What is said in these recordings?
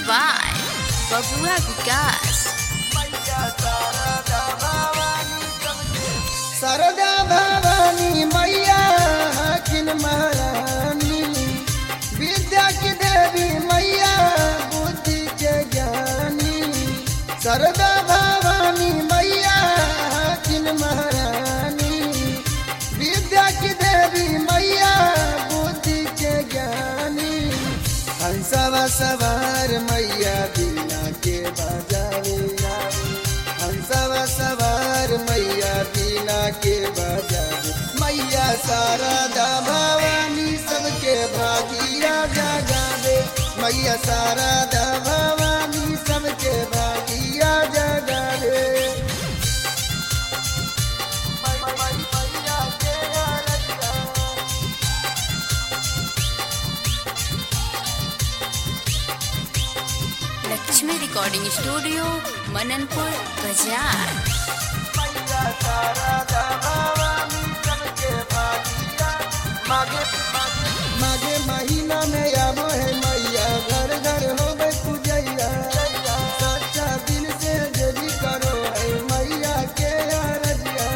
by Babua Vikas. Sharda Bhavani मैया हाकिम महारानी, विद्या की देवी मैया बुद्धि के ज्ञानी। शारदा भवानी मैया हाकिम महारानी, विद्या की देवी मैया बुद्धि के ज्ञानी। हंसवा सवार मैया बीना के बजावे, हंसवा सवार मैया बीना के बजावे। मैया शारदा भवानी सबके भागिया जगावे, मैया शारदा भवानी सबके भागिया जगावे। Lakshmi Recording Studio, Mananpur Bazaar. माघे महीना में आवो है मैया, घर घर हो गए पूजैया। सच्चा दिल से जल्दी करो है मैया के अरजिया।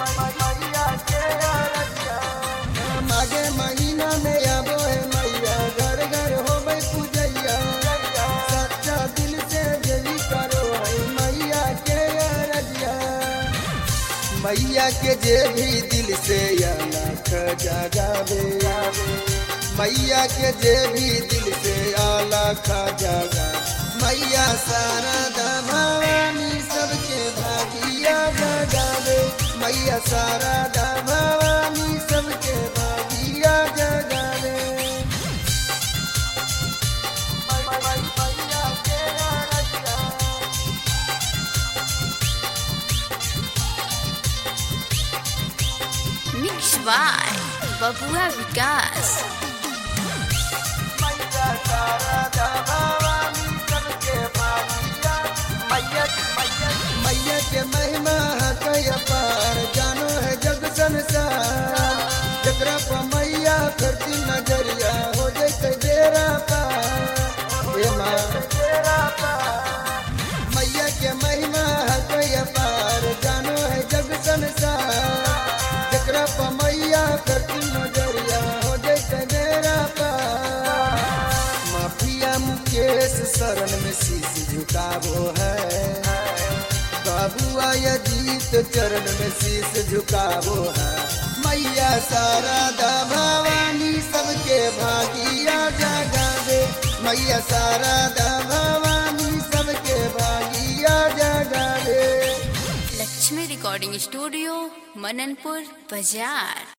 माघे महीना में आवो है मैया, घर घर हो गए पूजैया। सच्चा दिल से जल्दी करो है मैया के अरजिया। मैया के जे भी दिल से अलख जगावे, मैया के जे भी दिल से अलख जगा। मैया शारदा भवानी सबके भागिया जगावे, मैया शारदा भवानी सबके भागिया जगावे। Mixed by Babua Vikas. मैया के महिमा है अपार, जानो है जग संसार। जकरा पर मैया करती नजरिया हो जैसे डेरा पार। हे माँ मैया के महिमा है अपार, जानो है जग संसार। जकरा पर मैया करती नजरिया हो जैसे डेरा पार। माफिया मुकेश शरण में शीश झुकावो है, बाबुआ अजीत चरण में शीश झुकावो है। मैया शारदा भवानी सबके भागिया जगावे, मैया शारदा भवानी सबके भागिया जगावे। Lakshmi Recording Studio, Mananpur Bazaar.